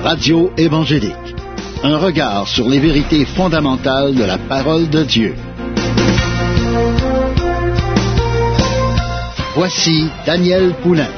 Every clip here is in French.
Radio évangélique. Un regard sur les vérités fondamentales de la parole de Dieu. Voici Daniel Poulain.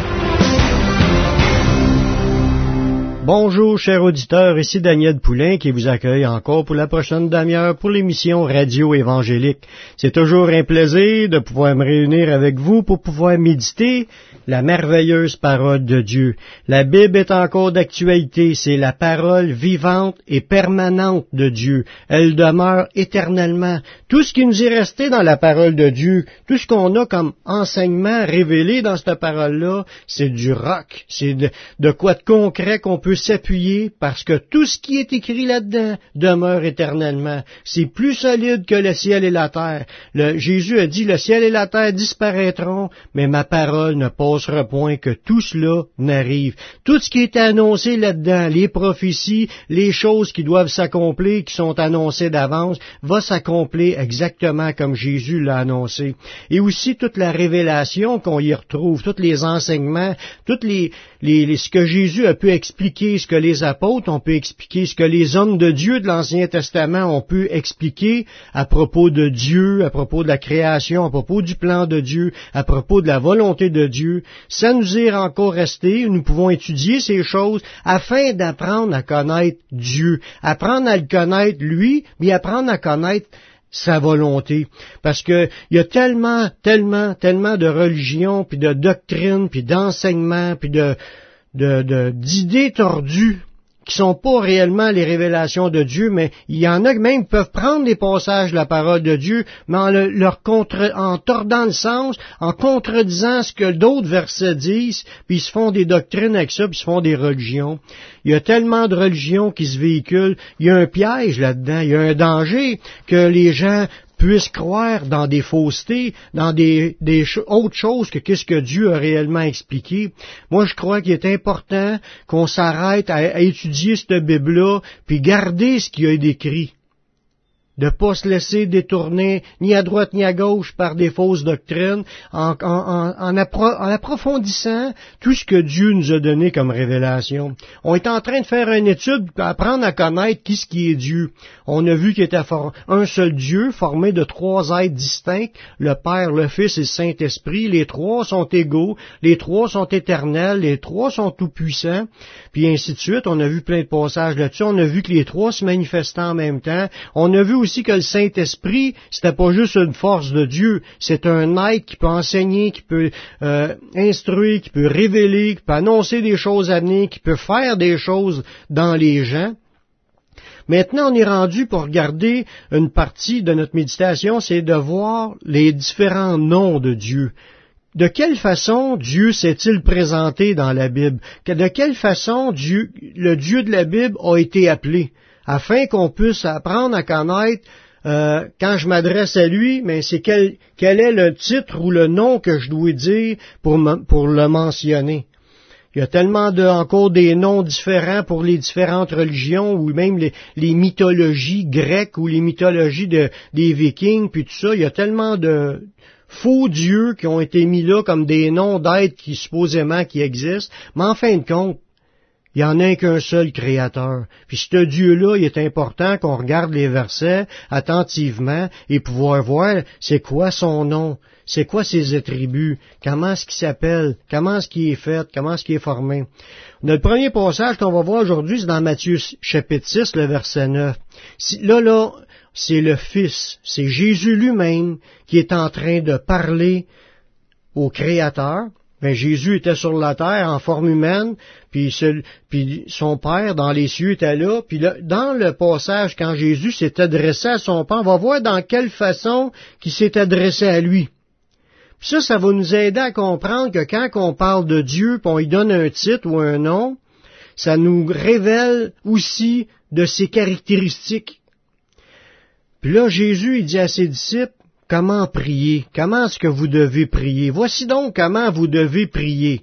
Bonjour, chers auditeurs, ici Daniel Poulain qui vous accueille encore pour la prochaine demi-heure pour l'émission Radio évangélique. C'est toujours un plaisir de pouvoir me réunir avec vous pour pouvoir méditer la merveilleuse parole de Dieu. La Bible est encore d'actualité, c'est la parole vivante et permanente de Dieu. Elle demeure éternellement. Tout ce qui nous est resté dans la parole de Dieu, tout ce qu'on a comme enseignement révélé dans cette parole-là, c'est du roc, c'est de quoi de concret qu'on peut s'appuyer parce que tout ce qui est écrit là-dedans demeure éternellement. C'est plus solide que le ciel et la terre. Jésus a dit, le ciel et la terre disparaîtront, mais ma parole ne passera point que tout cela n'arrive. Tout ce qui est annoncé là-dedans, les prophéties, les choses qui doivent s'accomplir, qui sont annoncées d'avance, va s'accomplir exactement comme Jésus l'a annoncé. Et aussi toute la révélation qu'on y retrouve, tous les enseignements, ce que Jésus a pu expliquer, ce que les apôtres ont pu expliquer, ce que les hommes de Dieu de l'Ancien Testament ont pu expliquer à propos de Dieu, à propos de la création, à propos du plan de Dieu, à propos de la volonté de Dieu, ça nous est encore resté. Nous pouvons étudier ces choses afin d'apprendre à connaître Dieu, apprendre à le connaître lui, mais apprendre à connaître sa volonté. Parce que il y a tellement de religions, puis de doctrines, puis d'enseignements, puis d'idées tordues qui sont pas réellement les révélations de Dieu, mais il y en a même qui peuvent prendre des passages de la parole de Dieu, mais en tordant le sens, en contredisant ce que d'autres versets disent, puis ils se font des doctrines avec ça, puis ils se font des religions. Il y a tellement de religions qui se véhiculent, il y a un piège là-dedans, il y a un danger que les gens puissent croire dans des faussetés, dans autres choses que qu'est-ce que Dieu a réellement expliqué. Moi, je crois qu'il est important qu'on s'arrête à étudier cette Bible-là, puis garder ce qu'il y a décrit. De ne pas se laisser détourner ni à droite ni à gauche par des fausses doctrines, en approfondissant tout ce que Dieu nous a donné comme révélation. On est en train de faire une étude pour apprendre à connaître qui ce qui est Dieu. On a vu qu'il était un seul Dieu, formé de trois êtres distincts, le Père, le Fils et le Saint-Esprit. Les trois sont égaux, les trois sont éternels, les trois sont tout-puissants, puis ainsi de suite. On a vu plein de passages là-dessus. On a vu que les trois se manifestaient en même temps. On a vu aussi que le Saint-Esprit, c'était pas juste une force de Dieu, c'est un être qui peut enseigner, qui peut instruire, qui peut révéler, qui peut annoncer des choses à venir, qui peut faire des choses dans les gens. Maintenant, on est rendu pour regarder une partie de notre méditation, c'est de voir les différents noms de Dieu. De quelle façon Dieu s'est-il présenté dans la Bible? De quelle façon le Dieu de la Bible a été appelé? Afin qu'on puisse apprendre à connaître, quand je m'adresse à lui, mais c'est quel est le titre ou le nom que je dois dire pour le mentionner. Il y a tellement encore des noms différents pour les différentes religions, ou même les mythologies grecques ou les mythologies des Vikings, puis tout ça. Il y a tellement de faux dieux qui ont été mis là comme des noms d'êtres qui supposément qui existent, mais en fin de compte, il n'y en a qu'un seul créateur. Puis ce Dieu-là, il est important qu'on regarde les versets attentivement et pouvoir voir c'est quoi son nom, c'est quoi ses attributs, comment est-ce qu'il s'appelle, comment est-ce qu'il est fait, comment est-ce qu'il est formé. Notre premier passage qu'on va voir aujourd'hui, c'est dans Matthieu chapitre 6, le verset 9. Là, c'est le Fils, c'est Jésus lui-même qui est en train de parler au Créateur. Ben, Jésus était sur la terre en forme humaine, puis son Père dans les cieux était là. Puis là, dans le passage, quand Jésus s'est adressé à son Père, on va voir dans quelle façon qu'il s'est adressé à lui. Puis ça va nous aider à comprendre que quand on parle de Dieu, puis on lui donne un titre ou un nom, ça nous révèle aussi de ses caractéristiques. Puis là, Jésus, il dit à ses disciples, comment prier? Comment est-ce que vous devez prier? Voici donc comment vous devez prier.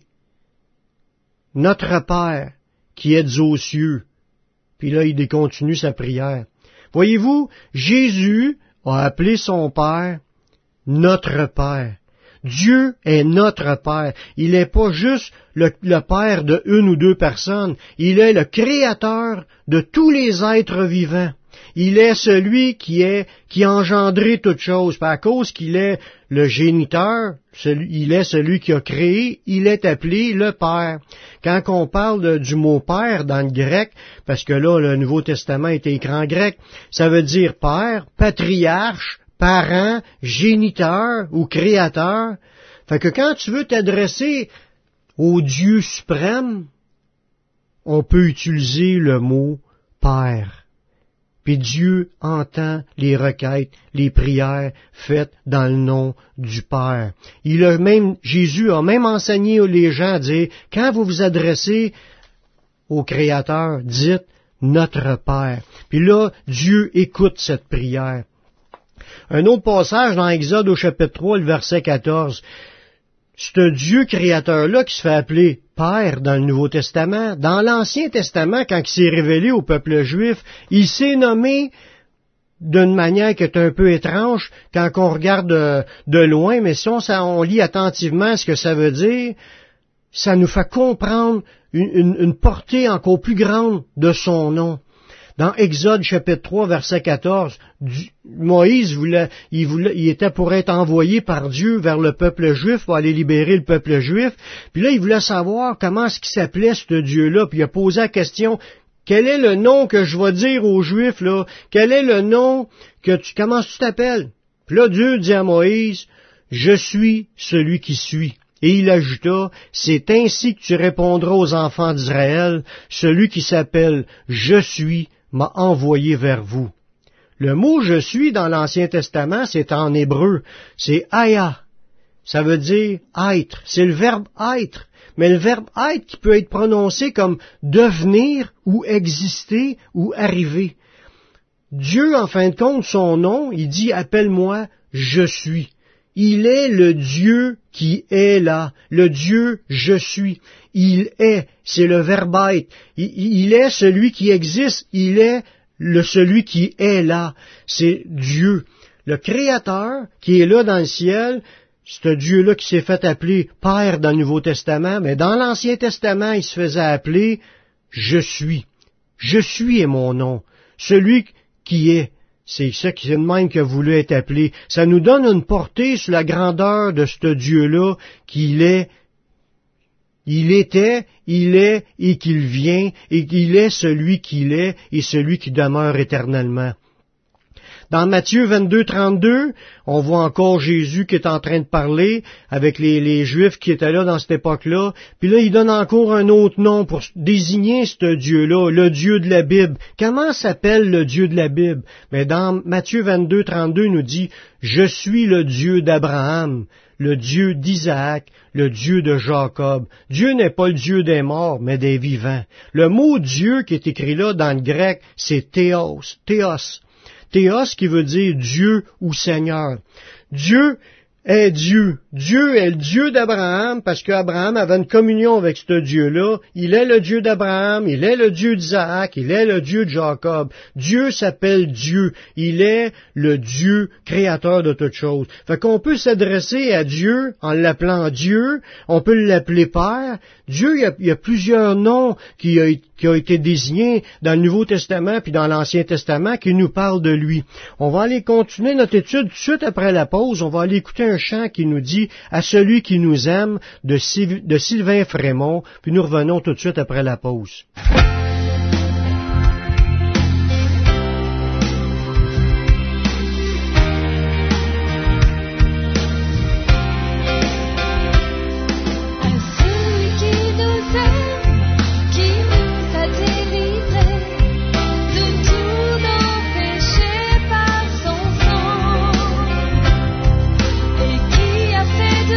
Notre Père, qui êtes aux cieux. Puis là, il continue sa prière. Voyez-vous, Jésus a appelé son Père notre Père. Dieu est notre Père. Il n'est pas juste le Père de une ou deux personnes. Il est le Créateur de tous les êtres vivants. Il est celui qui a engendré toutes choses. À cause qu'il est le géniteur, il est celui qui a créé, il est appelé le Père. Quand on parle du mot Père dans le grec, parce que là, le Nouveau Testament est écrit en grec, ça veut dire Père, patriarche, parent, géniteur ou créateur. Fait que quand tu veux t'adresser au Dieu suprême, on peut utiliser le mot Père. Puis Dieu entend les requêtes, les prières faites dans le nom du Père. Jésus a même enseigné les gens à dire, quand vous vous adressez au Créateur, dites notre Père. Puis là, Dieu écoute cette prière. Un autre passage dans Exode au chapitre 3, le verset 14. Ce Dieu créateur-là qui se fait appeler Père dans le Nouveau Testament, dans l'Ancien Testament, quand il s'est révélé au peuple juif, il s'est nommé d'une manière qui est un peu étrange quand on regarde de loin, mais si on lit attentivement ce que ça veut dire, ça nous fait comprendre une portée encore plus grande de son nom. Dans Exode chapitre 3, verset 14, Moïse il était pour être envoyé par Dieu vers le peuple juif pour aller libérer le peuple juif. Puis là, il voulait savoir comment est-ce qu'il s'appelait ce Dieu-là. Puis il a posé la question, quel est le nom que je vais dire aux Juifs, là? Quel est le nom comment tu t'appelles? Puis là, Dieu dit à Moïse, je suis celui qui suis. Et il ajouta, c'est ainsi que tu répondras aux enfants d'Israël, celui qui s'appelle je suis m'a envoyé vers vous. Le mot « je suis » dans l'Ancien Testament, c'est en hébreu. C'est « aya ». Ça veut dire « être ». C'est le verbe « être ». Mais le verbe « être » qui peut être prononcé comme « devenir » ou « exister » ou « arriver ». Dieu, en fin de compte, son nom, il dit « appelle-moi, je suis ». Il est le Dieu qui est là, le Dieu je suis. Il est, c'est le verbe être. Il est celui qui existe, il est celui qui est là. C'est Dieu. Le Créateur qui est là dans le ciel, c'est un Dieu-là qui s'est fait appeler Père dans le Nouveau Testament, mais dans l'Ancien Testament, il se faisait appeler je suis. Je suis est mon nom. Celui qui est. C'est ça qui est de même qu'il a voulu être appelé. Ça nous donne une portée sur la grandeur de ce Dieu-là qu'il est. Il était, il est et qu'il vient et qu'il est celui qu'il est et celui qui demeure éternellement. Dans Matthieu 22, 32, on voit encore Jésus qui est en train de parler avec les Juifs qui étaient là dans cette époque-là. Puis là, il donne encore un autre nom pour désigner ce Dieu-là, le Dieu de la Bible. Comment s'appelle le Dieu de la Bible? Mais dans Matthieu 22, 32, il nous dit « Je suis le Dieu d'Abraham, le Dieu d'Isaac, le Dieu de Jacob. » Dieu n'est pas le Dieu des morts, mais des vivants. Le mot Dieu qui est écrit là dans le grec, c'est théos, théos. Théos qui veut dire Dieu ou Seigneur. Dieu est Dieu. Dieu est le Dieu d'Abraham parce qu'Abraham avait une communion avec ce Dieu-là. Il est le Dieu d'Abraham, il est le Dieu d'Isaac, il est le Dieu de Jacob. Dieu s'appelle Dieu. Il est le Dieu créateur de toutes choses. Fait qu'on peut s'adresser à Dieu en l'appelant Dieu, on peut l'appeler Père. Dieu, il y a plusieurs noms qui ont été désignés dans le Nouveau Testament puis dans l'Ancien Testament qui nous parlent de lui. On va aller continuer notre étude tout de suite après la pause. On va aller écouter un chant qui nous dit « À celui qui nous aime » de Sylvain Frémont, puis nous revenons tout de suite après la pause.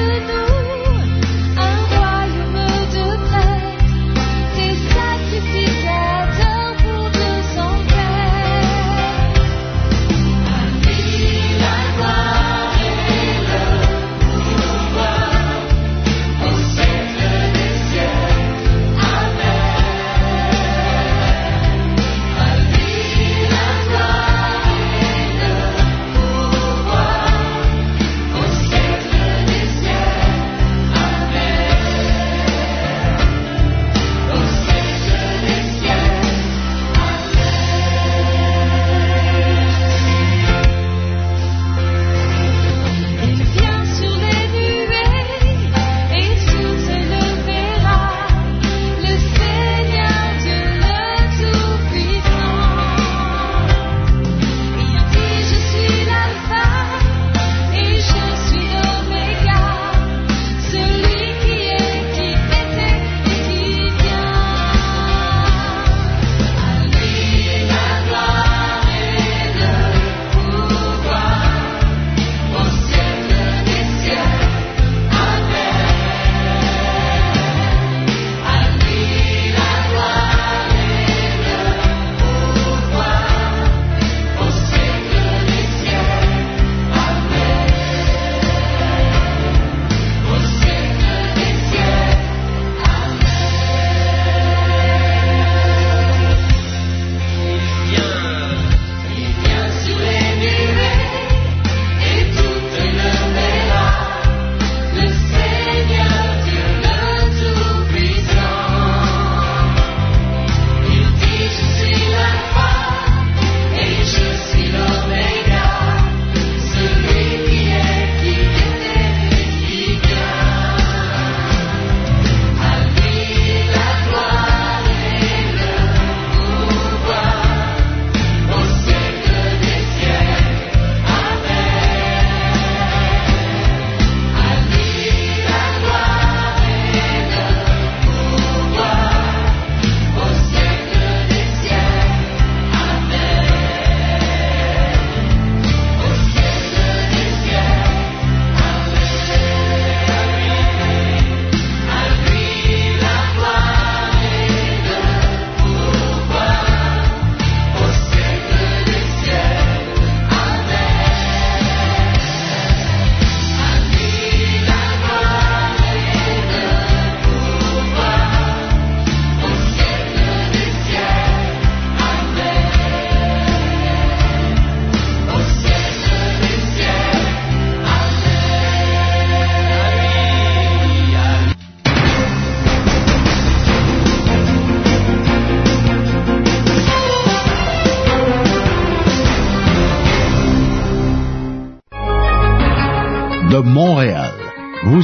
Sacrifice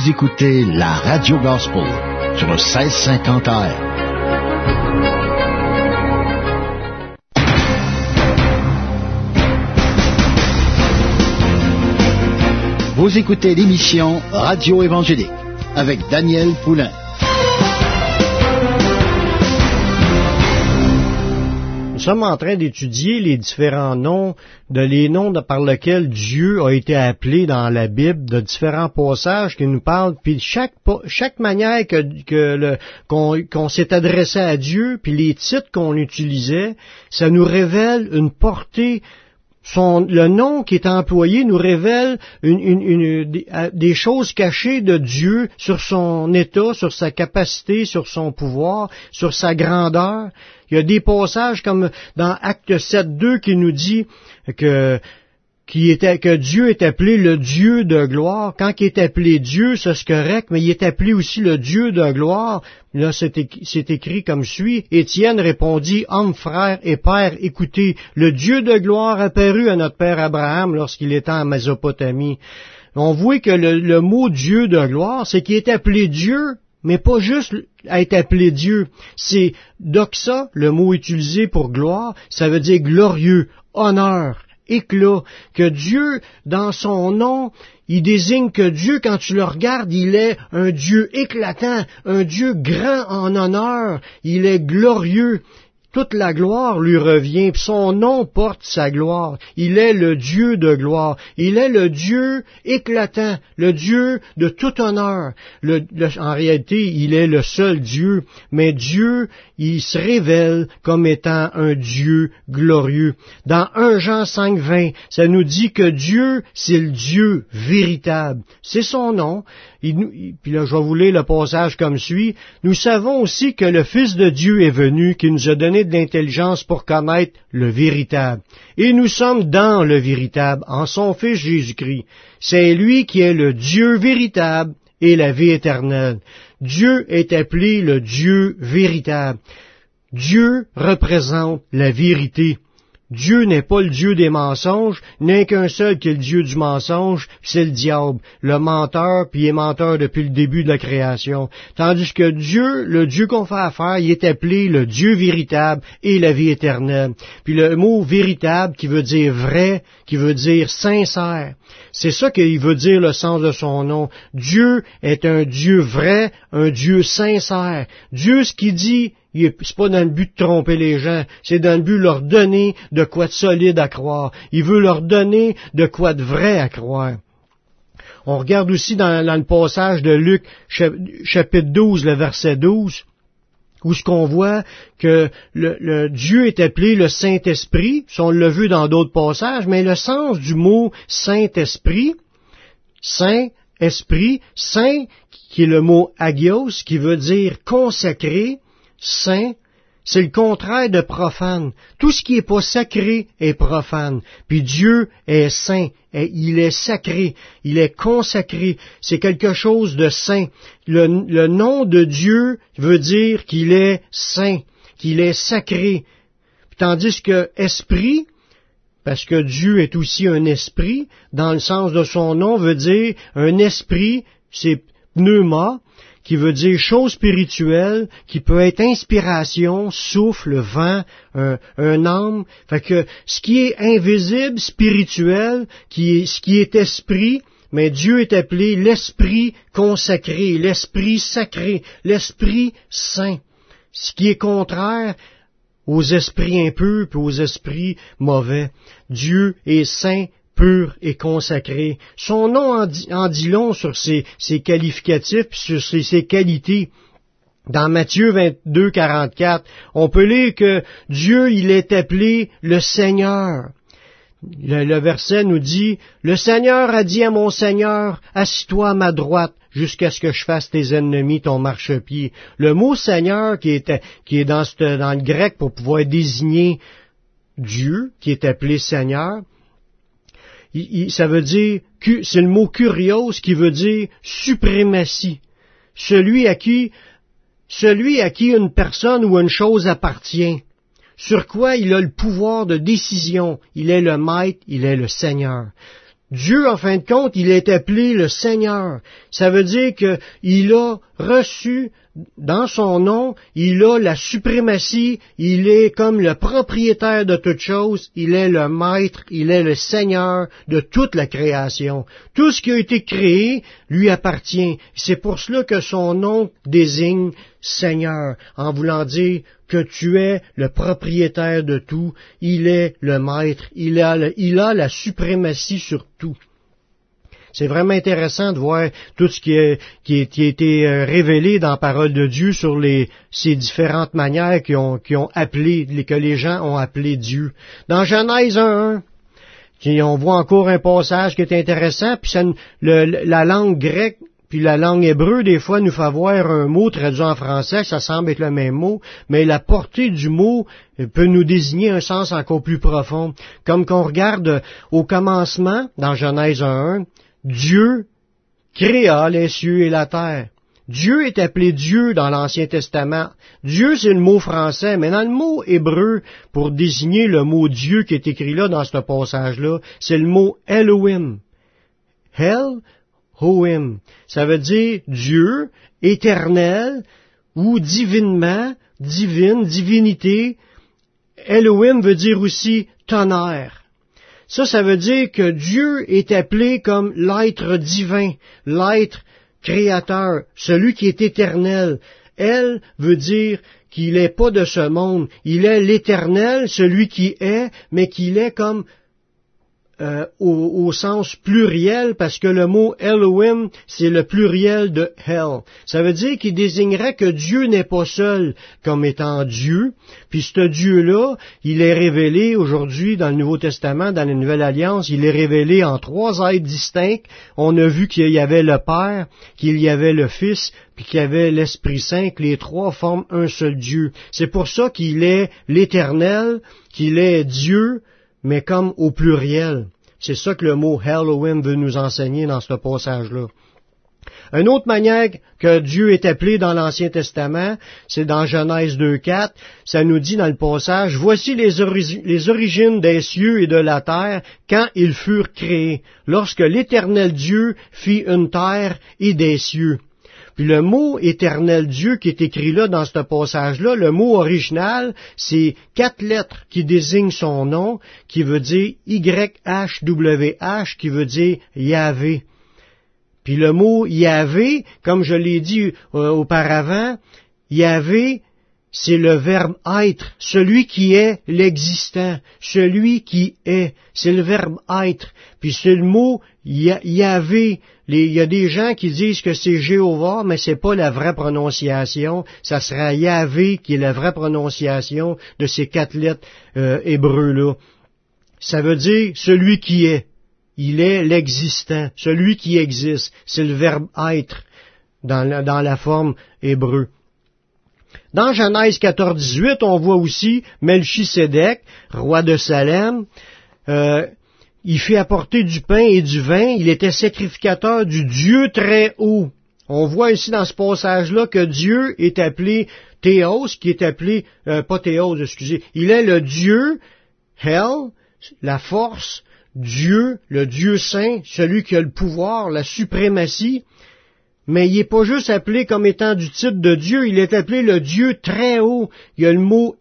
Vous écoutez la Radio Gospel sur le 1650 AM. Vous écoutez l'émission Radio Évangélique avec Daniel Poulain. Nous sommes en train d'étudier les différents noms, par lesquels Dieu a été appelé dans la Bible, de différents passages qui nous parlent, puis chaque manière qu'on s'est adressé à Dieu, puis les titres qu'on utilisait, ça nous révèle une portée. Le nom qui est employé nous révèle des choses cachées de Dieu sur son état, sur sa capacité, sur son pouvoir, sur sa grandeur. Il y a des passages comme dans Acte 7.2 qui nous dit que Dieu est appelé le Dieu de gloire. Quand il est appelé Dieu, ça c'est correct, mais il est appelé aussi le Dieu de gloire. Là, c'est écrit comme suit. Étienne répondit, « Homme, frère et père, écoutez, le Dieu de gloire apparut à notre père Abraham lorsqu'il était en Mésopotamie. » On voit que le mot Dieu de gloire, c'est qu'il est appelé Dieu, mais pas juste à être appelé Dieu. C'est doxa, le mot utilisé pour gloire, ça veut dire glorieux, honneur, éclat, que Dieu, dans son nom, il désigne que Dieu, quand tu le regardes, il est un Dieu éclatant, un Dieu grand en honneur, il est glorieux. Toute la gloire lui revient, puis son nom porte sa gloire. Il est le Dieu de gloire. Il est le Dieu éclatant, le Dieu de tout honneur. En réalité, il est le seul Dieu, mais Dieu, il se révèle comme étant un Dieu glorieux. Dans 1 Jean 5.20, ça nous dit que Dieu, c'est le Dieu véritable. C'est son nom. Puis là, je vais vous lire le passage comme suit. Nous savons aussi que le Fils de Dieu est venu, qui nous a donné de l'intelligence pour connaître le véritable. Et nous sommes dans le véritable, en son Fils Jésus-Christ. C'est lui qui est le Dieu véritable et la vie éternelle. Dieu est appelé le Dieu véritable. Dieu représente la vérité. Dieu n'est pas le Dieu des mensonges, il n'est qu'un seul qui est le Dieu du mensonge, c'est le diable, le menteur, puis il est menteur depuis le début de la création. Tandis que Dieu, le Dieu qu'on fait affaire, il est appelé le Dieu véritable et la vie éternelle. Puis le mot véritable qui veut dire vrai, qui veut dire sincère, c'est ça qu'il veut dire le sens de son nom. Dieu est un Dieu vrai, un Dieu sincère. Dieu, ce qu'il dit, c'est pas dans le but de tromper les gens, c'est dans le but de leur donner de quoi de solide à croire. Il veut leur donner de quoi de vrai à croire. On regarde aussi dans le passage de Luc, chapitre 12, le verset 12, où ce qu'on voit que le Dieu est appelé le Saint-Esprit, on l'a vu dans d'autres passages, mais le sens du mot Saint-Esprit, Saint-Esprit, Saint, qui est le mot agios, qui veut dire consacré, saint, c'est le contraire de profane. Tout ce qui n'est pas sacré est profane. Puis Dieu est saint, il est sacré, il est consacré. C'est quelque chose de saint. Le nom de Dieu veut dire qu'il est saint, qu'il est sacré. Tandis que esprit, parce que Dieu est aussi un esprit, dans le sens de son nom, veut dire un esprit, c'est pneuma, qui veut dire chose spirituelle, qui peut être inspiration, souffle, vent, un âme. Fait que ce qui est invisible, spirituel, ce qui est esprit, mais Dieu est appelé l'esprit consacré, l'esprit sacré, l'esprit saint. Ce qui est contraire aux esprits impurs et aux esprits mauvais. Dieu est saint, pur et consacré. Son nom en dit long sur ses qualificatifs, sur ses qualités. Dans Matthieu 22, 44, on peut lire que Dieu, il est appelé le Seigneur. Le verset nous dit, « Le Seigneur a dit à mon Seigneur, assis-toi à ma droite, jusqu'à ce que je fasse tes ennemis ton marchepied. » Le mot Seigneur qui est dans le grec pour pouvoir désigner Dieu, qui est appelé Seigneur, ça veut dire, c'est le mot kurios qui veut dire suprématie. Celui à qui une personne ou une chose appartient. Sur quoi il a le pouvoir de décision. Il est le maître, il est le Seigneur. Dieu, en fin de compte, il est appelé le Seigneur. Ça veut dire qu'il a reçu, dans son nom, il a la suprématie, il est comme le propriétaire de toute chose, il est le maître, il est le Seigneur de toute la création. Tout ce qui a été créé lui appartient. C'est pour cela que son nom désigne Seigneur, en voulant dire que tu es le propriétaire de tout, il est le maître, il a la suprématie sur tout. C'est vraiment intéressant de voir tout ce qui a été révélé dans la parole de Dieu sur ces différentes manières que les gens ont appelé Dieu. Dans Genèse 1:1, on voit encore un passage qui est intéressant, puis la langue grecque puis la langue hébreu, des fois, nous fait voir un mot traduit en français, ça semble être le même mot, mais la portée du mot peut nous désigner un sens encore plus profond. Comme qu'on regarde au commencement, dans Genèse 1:1, Dieu créa les cieux et la terre. Dieu est appelé Dieu dans l'Ancien Testament. Dieu, c'est le mot français, mais dans le mot hébreu, pour désigner le mot Dieu qui est écrit là dans ce passage-là, c'est le mot Elohim. Elohim. Ça veut dire Dieu, éternel, ou divinement, divine, divinité. Elohim veut dire aussi tonnerre. Ça veut dire que Dieu est appelé comme l'être divin, l'être créateur, celui qui est éternel. Elle veut dire qu'il n'est pas de ce monde. Il est l'éternel, celui qui est, mais qu'il est comme au sens pluriel, parce que le mot Elohim, c'est le pluriel de Hel. Ça veut dire qu'il désignerait que Dieu n'est pas seul comme étant Dieu, puis ce Dieu-là, il est révélé aujourd'hui dans le Nouveau Testament, dans la Nouvelle Alliance, il est révélé en 3 êtres distincts. On a vu qu'il y avait le Père, qu'il y avait le Fils, puis qu'il y avait l'Esprit Saint, que les 3 forment un seul Dieu. C'est pour ça qu'il est l'Éternel, qu'il est Dieu, mais comme au pluriel. C'est ça que le mot Elohim veut nous enseigner dans ce passage-là. Une autre manière que Dieu est appelé dans l'Ancien Testament, c'est dans Genèse 2:4, ça nous dit dans le passage, « Voici les origines des cieux et de la terre quand ils furent créés, lorsque l'Éternel Dieu fit une terre et des cieux. » Puis le mot éternel Dieu qui est écrit là dans ce passage-là, le mot original, c'est 4 lettres qui désignent son nom, qui veut dire YHWH, qui veut dire Yahvé. Puis le mot Yahvé, comme je l'ai dit auparavant, Yahvé, c'est le verbe être, celui qui est l'existant, celui qui est, c'est le verbe être. Puis c'est le mot Yahvé. Il y a des gens qui disent que c'est Jéhovah, mais c'est pas la vraie prononciation. Ça sera Yahvé qui est la vraie prononciation de ces 4 lettres hébreux-là. Ça veut dire celui qui est. Il est l'existant, celui qui existe. C'est le verbe être dans la forme hébreu. Dans Genèse 14:18, on voit aussi Melchisédek, roi de Salem. Il fit apporter du pain et du vin. Il était sacrificateur du Dieu très haut. On voit ici dans ce passage-là que Dieu est appelé Théos, qui est appelé, pas Théos, excusez, il est le Dieu, Hel, la force, Dieu, le Dieu saint, celui qui a le pouvoir, la suprématie. Mais il n'est pas juste appelé comme étant du titre de Dieu, il est appelé le Dieu très haut. Il y a le mot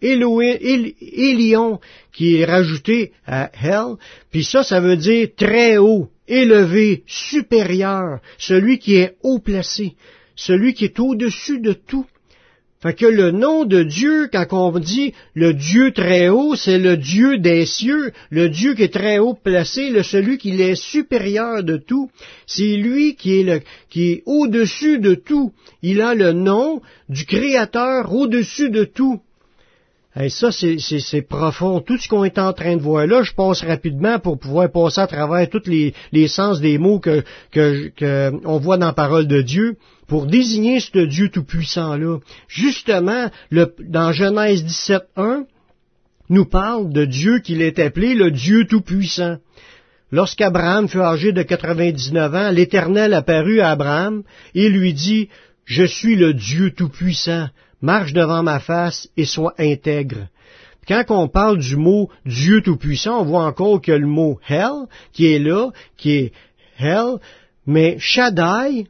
Élion qui est rajouté à Hel, puis ça veut dire très haut, élevé, supérieur, celui qui est haut placé, celui qui est au-dessus de tout. Fait que le nom de Dieu, quand on dit le Dieu très haut, c'est le Dieu des cieux, le Dieu qui est très haut placé, celui qui est supérieur de tout. C'est lui qui est au-dessus de tout. Il a le nom du Créateur au-dessus de tout. Et ça, c'est profond. Tout ce qu'on est en train de voir là, je passe rapidement pour pouvoir passer à travers tous les sens des mots que on voit dans la parole de Dieu, pour désigner ce Dieu tout-puissant-là. Justement, dans Genèse 17:1, nous parle de Dieu qu'il est appelé le Dieu tout-puissant. Lorsqu'Abraham fut âgé de 99 ans, l'Éternel apparut à Abraham et lui dit, « Je suis le Dieu tout-puissant. Marche devant ma face et sois intègre. » Quand on parle du mot Dieu Tout-Puissant, on voit encore que le mot Hell, qui est là, qui est Hell, mais Shaddai,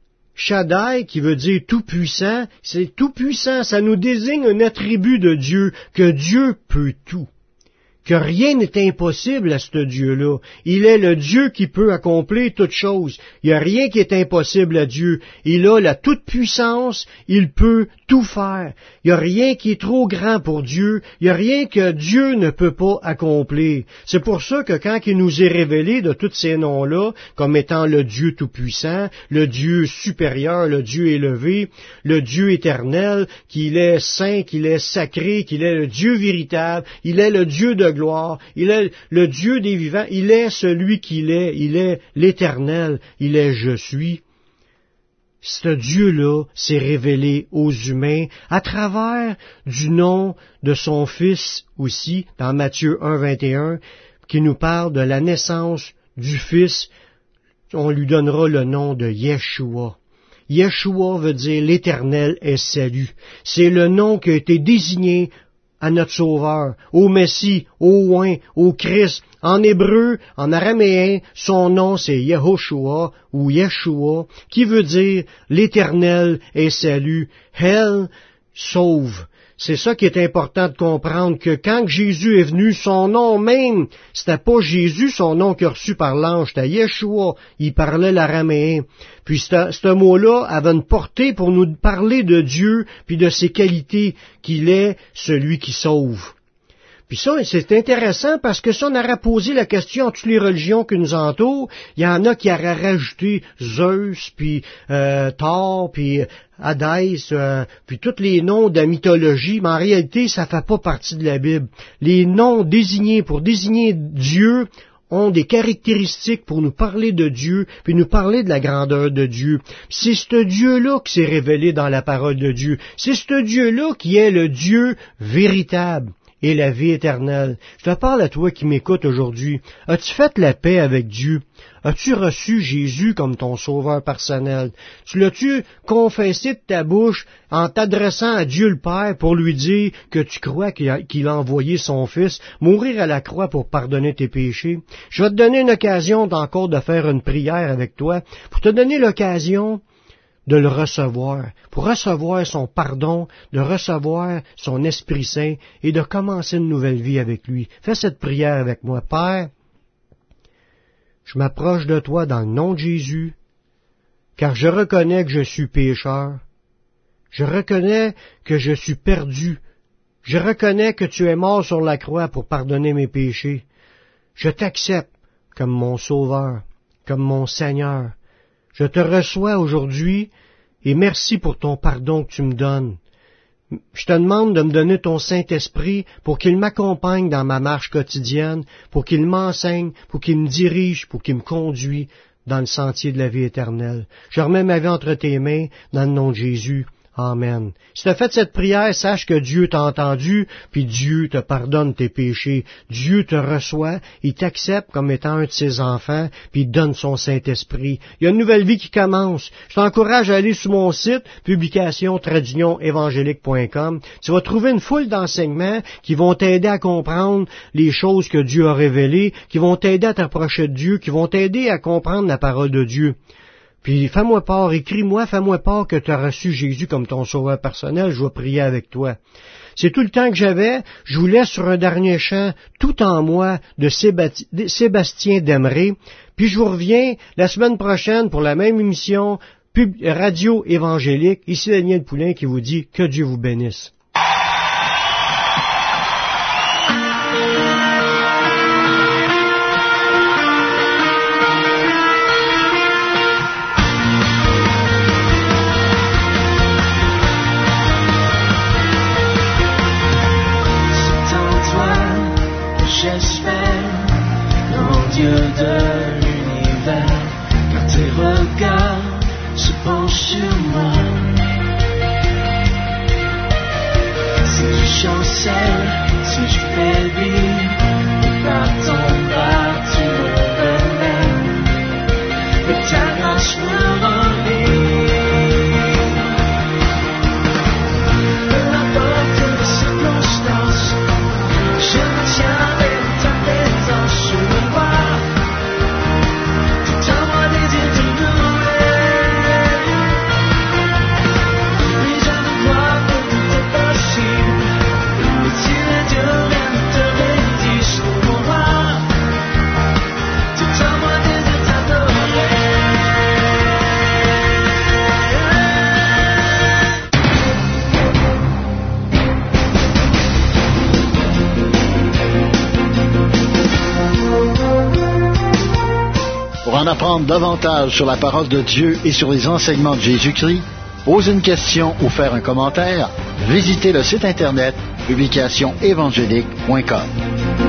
qui veut dire tout-puissant, c'est tout-puissant, ça nous désigne un attribut de Dieu, que Dieu peut tout, que rien n'est impossible à ce Dieu-là. Il est le Dieu qui peut accomplir toutes choses. Il n'y a rien qui est impossible à Dieu. Il a la toute-puissance, il peut tout faire. Il n'y a rien qui est trop grand pour Dieu. Il n'y a rien que Dieu ne peut pas accomplir. C'est pour ça que quand il nous est révélé de tous ces noms-là, comme étant le Dieu tout-puissant, le Dieu supérieur, le Dieu élevé, le Dieu éternel, qu'il est saint, qu'il est sacré, qu'il est le Dieu véritable, il est le Dieu de gloire, il est le Dieu des vivants, il est celui qu'il est, il est l'éternel, il est je suis. Ce Dieu-là s'est révélé aux humains à travers du nom de son Fils aussi, dans Matthieu 1, 21, qui nous parle de la naissance du Fils. On lui donnera le nom de Yeshua. Yeshua veut dire l'Éternel est salut. C'est le nom qui a été désigné à notre Sauveur, au Messie, au Oint, au Christ. En hébreu, en araméen, son nom c'est Yehoshua ou Yeshua, qui veut dire l'Éternel est salut. Hell sauve. C'est ça qui est important de comprendre, que quand Jésus est venu, son nom même, c'était pas Jésus, son nom qu'il a reçu par l'ange, c'était Yeshua, il parlait l'araméen. Puis ce mot-là avait une portée pour nous parler de Dieu, puis de ses qualités, qu'il est celui qui sauve. Puis ça, c'est intéressant parce que si on aurait posé la question à toutes les religions qui nous entourent, il y en a qui auraient rajouté Zeus, puis Thor, puis Hadès, puis tous les noms de la mythologie, mais en réalité, ça fait pas partie de la Bible. Les noms désignés pour désigner Dieu ont des caractéristiques pour nous parler de Dieu, puis nous parler de la grandeur de Dieu. C'est ce Dieu-là qui s'est révélé dans la parole de Dieu. C'est ce Dieu-là qui est le Dieu véritable et la vie éternelle. Je te parle à toi qui m'écoutes aujourd'hui. As-tu fait la paix avec Dieu? As-tu reçu Jésus comme ton sauveur personnel? Tu l'as-tu confessé de ta bouche en t'adressant à Dieu le Père pour lui dire que tu crois qu'il a envoyé son Fils mourir à la croix pour pardonner tes péchés? Je vais te donner une occasion encore de faire une prière avec toi pour te donner l'occasion de le recevoir, pour recevoir son pardon, de recevoir son Esprit Saint et de commencer une nouvelle vie avec lui. Fais cette prière avec moi. Père, je m'approche de toi dans le nom de Jésus, car je reconnais que je suis pécheur. Je reconnais que je suis perdu. Je reconnais que tu es mort sur la croix pour pardonner mes péchés. Je t'accepte comme mon Sauveur, comme mon Seigneur. Je te reçois aujourd'hui et merci pour ton pardon que tu me donnes. Je te demande de me donner ton Saint-Esprit pour qu'il m'accompagne dans ma marche quotidienne, pour qu'il m'enseigne, pour qu'il me dirige, pour qu'il me conduise dans le sentier de la vie éternelle. Je remets ma vie entre tes mains dans le nom de Jésus. Amen. Si tu as fait cette prière, sache que Dieu t'a entendu, puis Dieu te pardonne tes péchés. Dieu te reçoit, il t'accepte comme étant un de ses enfants, puis il donne son Saint-Esprit. Il y a une nouvelle vie qui commence. Je t'encourage à aller sur mon site, publication-évangélique.com. Tu vas trouver une foule d'enseignements qui vont t'aider à comprendre les choses que Dieu a révélées, qui vont t'aider à t'approcher de Dieu, qui vont t'aider à comprendre la parole de Dieu. Puis fais-moi part, écris-moi, fais-moi part que tu as reçu Jésus comme ton sauveur personnel, je vais prier avec toi. C'est tout le temps que j'avais, je vous laisse sur un dernier chant, Tout en moi, de Sébastien Demré, puis je vous reviens la semaine prochaine pour la même émission, Radio Évangélique, ici Daniel Poulain qui vous dit que Dieu vous bénisse. Dieu de l'univers, car tes regards se penchent sur moi. Si tu chancelles, si je faiblis, et par ton bras tu me relèves, et ta grâce me remplit. Peu importe les circonstances, en apprendre davantage sur la parole de Dieu et sur les enseignements de Jésus-Christ, poser une question ou faire un commentaire, visitez le site internet publicationsévangélique.com.